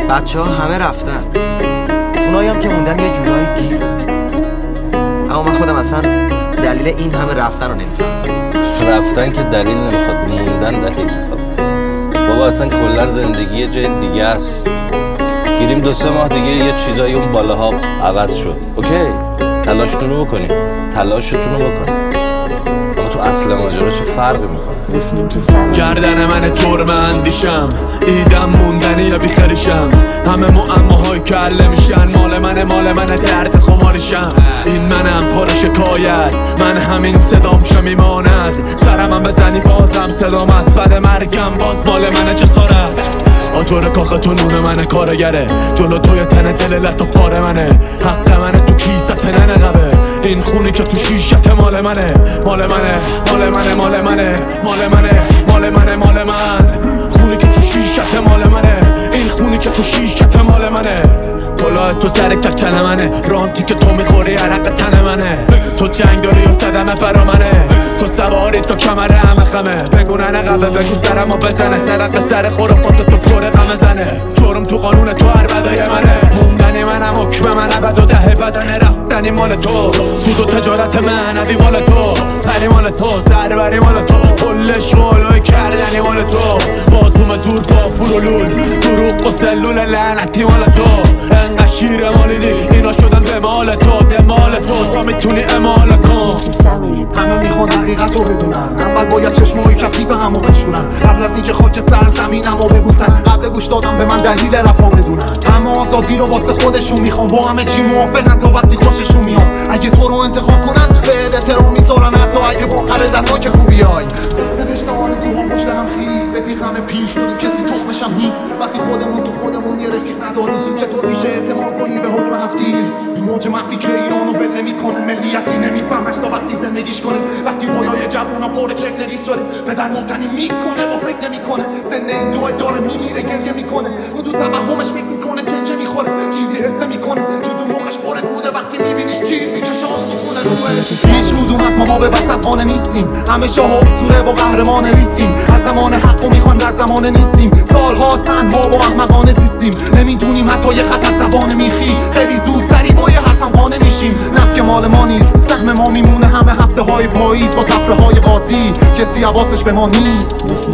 بچه ها همه رفتن، اونایی هم که موندن یه جورایی گیر. اما من خودم اصلا دلیل این همه رفتن رو نمیفهمم. رفتن که دلیل نمیخواد، موندن دلیل میخواد. بابا اصلا کلا زندگی یه جای دیگه است. گیریم 2-3 ماه دیگه یه چیزایی اون بالاها عوض شد. اوکی، تلاشتون رو بکنیم، تلاشتون رو بکنیم، اما تو اصل ماجرا چه فرقی میکنه؟ گردن من جرم اندیشم، ایدم موندنی یا بیخریشم. همه معماهای کله میشن، مال منه درد خماریشم. این منم پر شکایت، من همین صدام میماند. سرمم بزنی بازم صدام از بد مرگم، باز مال منه جسارت. آجر کاخ تو نون منه کارگره، جلو توی تن دل لط و پاره منه. حق منه تو کیست ننقبه، این خونی که تو شیشت مال منه. مال من خونی که تو شیشت مال منه. این خونی که تو شیشت مال منه. کلاه تو سر کچل منه، رانتی که تو میخوری عرق تن منه. تو جنگ داری و صدمه برا منه، تو سواری تو کمره همه خمه. بگو نقبه بگو سرمو بزنه، سرق سر خرافات تو پر غم زنه. جرم تو قانون تو هر بدای منه، موندنی منم حکم من ابد و ده بدن رفتنی مال تو. سود و تجارت معنوی مال تو، پری مال تو، سربری مال تو، کل شغلای کردنی مال تو. با تو مزور با فرولون، دروغ و سلول لعنتی مال تو. انقدر شیر مالیدی اینا شدن به مال تو، دمال تو میتونی امال کن. همه میخوان حقیقت رو بدونن، اول باید چشمای کثیف همو بشورن. قبل از اینکه خاک سرزمینمو ببوسن، قبل گوش دادم به من دلیل رپا بدونن. همه آزادی رو واسه خودشون میخوان، با همه چی موافقن تا وقتی خوششون میاد. اگه تو رو انتخاب کنن به احترام میذارن، حتی اگه با خریدن ها که خوبیای. نوشته آرزوها پشت هم خیس، رفیق همه پیر شدیم کسی تخمشم نیست. وقتی خودمون تو خودمون یه رفیق نداریم، چطور میشه اعتماد کنی به حکم هفتیر؟ این موج مخفی که ایرانو ول نمیکنه، ملیتی نمیفهمش تا وقتی زندگیش کنه. وقتی رویای جوونا پر چک نویس شده، پدر موتنی میکنه با فکر نمیکنه. زنده این دو داره میمیره گریه میکنه، اون تو توهمش فکر میکنه چنچه میخوره، چیزی حس نمیکنه چون تو مخش پره بوده. وقتی میبینیش تیر میکشه آستخونه روحه. هیچ کدوم از ما به وسط خانه نیستیم، همه شاه اسطوره و قهرمان ریسکیم. از زمان حقو میخوان در زمان نیستیم، سالهاست تنها و احمقانه زیستیم. نمیدونیم حتی یه خط از زبان میخی، خیلی زود سری با یه حرفم قانع میشیم. نفک مال ما نیست، سهم ما میمونه همه هفته های پاییز با تفره های قاضی. کسی حواسش به ما نیست.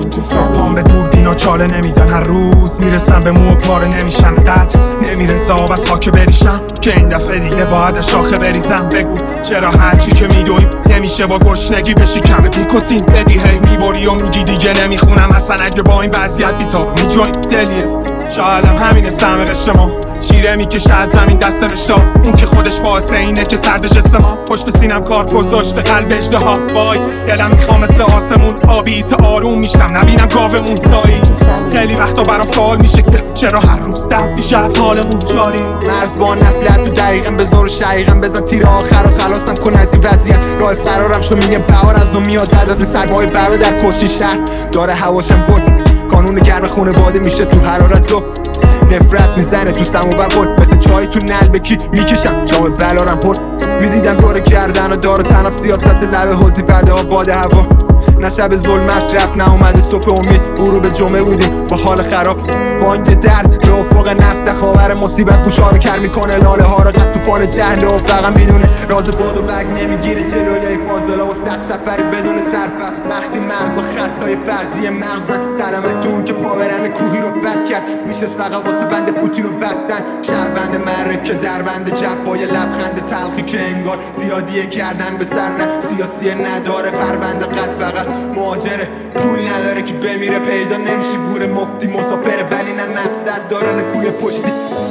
پام به دوربینا چاله نمیدن، هر روز میرسم به مو پاره نمیشن. قد نمیرسه آب از خاک بریشم، که این دفعه دیگه باید شاخه بریزم. بگو چرا هرچی که میدویم نمیشه با گشنگی بشی کمه پیکوتین بدی هی میبری و میگی دیگه نمیخونم. اصلا اگه با این وضعیت بیتار میجوین دلیه، شایدم همینه سهم قشر ما. شیره میکشه از زمین دست رشتا، اون که خودش واسه اینه که سردش استما. پشت سینم کار گذاشته قلب اژدها، وای دلم میخوام مثل آسمون آبی تا آروم میشم نبینم گاومون سایی. خیلی وقتا برام سوال میشه که چرا هر روز درد میشه از حالمون جاری. مرز با نسلت تو دقیقم بزار و شقیقم، بزن تیر آخر رو خلاصم کن از این وضعیت. راه فرارم شو میگه بهار از نو میاد بعد از این سربای برادر کشتی. شهر داره هواشم برد، کانون گرم خونه باده میشه تو حرارت و نفرت میزنه تو سمو برخورد. مثل چای تو نلبکی میکشم جام بلارم پرد. میدیدم دور کردن و دار و تناب، سیاست لبه حوزی بده ها باد هوا. نه شب ظلمت رفت نه اومده صبح امید، غروب جمعه بودیم با حال خراب. بانگ در به افق نفت خاور مصیبت گوشا رو کر میکنه. لاله ها رو قد تو پان جهل و فقط میدونه راز باد و برگ نمیگیره جلوی فاضله و صد سفری بدون سرفست. وقتی مرز و خطای فرضی مغزن، سلامتون که پاورن کوهی رو فک کرد. میشه فقط واسه بند پوتین رو بستن. شهروند مرکه در بند جب با یه لبخند تلخی که انگار زیادیه کردن به سر. نه سیاسی نداره پرونده قد، فقط مهاجره پول نداره که بمیره پیدا نمیشه. گور مفتی مسافره ولی نه مقصد دارن کوله پشتی.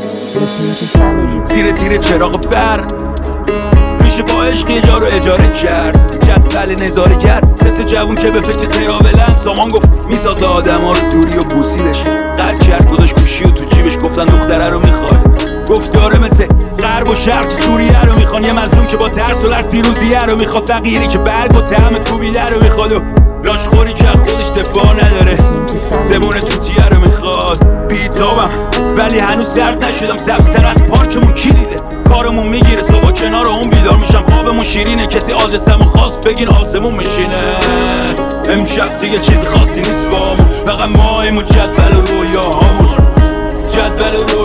تیره چراغ برق میشه با عشق یه جا رو اجاره کرد. جدول نظاره کرد ست جوون که به فکر تراولن. سامان گفت میسازه آدم ها رو دوری و بوسیدش. قد کرد گذاشت گوشی و تو جیبش، گفتن دختره رو میخوای. گفت داره مثل غرب و شرق سوریه رو میخوان. یه مظلوم که با ترس و لرز پیروزیه رو میخواد. فقیری که برگ و طعم کوبیده رو میخواد و لاشخوری که خودش دفاع نداره. زبون توتیه رو میخواد. بیتابم ولی هنوز زرد نشدم. سبزتر از پارکمون کی دیده؟ کارمون میگیره صبح کنار اون بیدار میشم. خوابمون شیرینه کسی آدرسمو خواست بگین آسمون میشینه. امشب دیگه چیز خاصی نیست بامون، فقط ماییم و جدول و رویاهامون. جدول و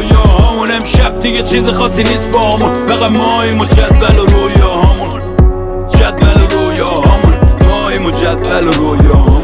امشب دیگه چیز خاصی نیست با همون فقط ماییم و جدول و رویاهامون جدول و رویاهامون ماییم و جدول و رویاهامون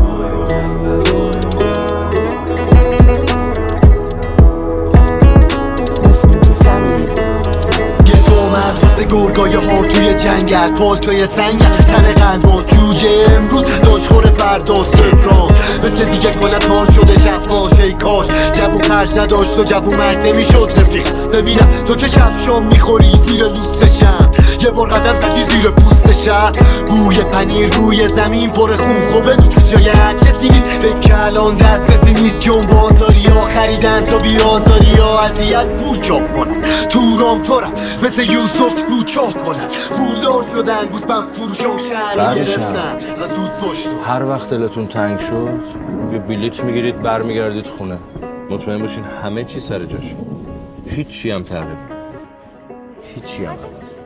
واسه گرگای ها توی جنگل پالتوی سنگل تن قلب و جوجه امروز لاشخور فردا سپران مثل دیگه کلا تار شده شب باشه ای کاش جوون خرج نداشت و جوون مرد نمیشد رفیق ببینم تو که شب شام میخوری زیر لوسشم یه بار قدم زدی زیر پوستشم بوی پنیر روی زمین پر خون خوبه جای هر کسی نیست فکر الان دسترسی نیست که اون بازاری ها خریدن تا بیازاری ها اذیت پول چاپ کنن تورام تورم مثل یوسف رو چاپ کنن پولدار شدن گوزبن فروش و شهر گرفتن و زود پشت هر وقت دلتون تنگ شد یه بلیت میگیرید برمیگردید خونه مطمئن باشین همه چی سر جاشه هیچی هم تغییر هیچی هم